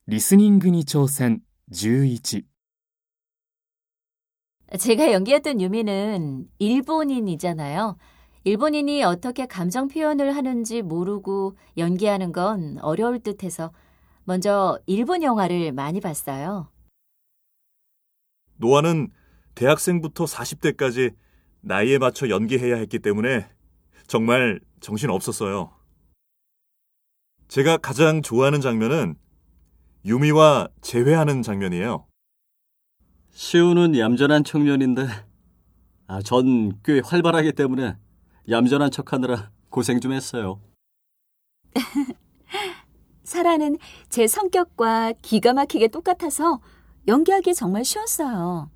リスニングに挑戦11 제가 연기했던 유미는 일본인이잖아요. 일본인이 어떻게 감정 표현을 하는지 모르고 연기하는 건 어려울 듯해서 먼저 일본 영화를 많이 봤어요. 노아는 대학생부터 40대까지 나이에 맞춰 연기해야 했기 때문에 정말 정신 없었어요. 제가 가장 좋아하는 장면은 유미와 재회하는 장면이에요. 시우는 얌전한 청년인데 전 꽤 활발하기 때문에 얌전한 척하느라 고생 좀 했어요. 사라는 제 성격과 기가 막히게 똑같아서 연기하기 정말 쉬웠어요.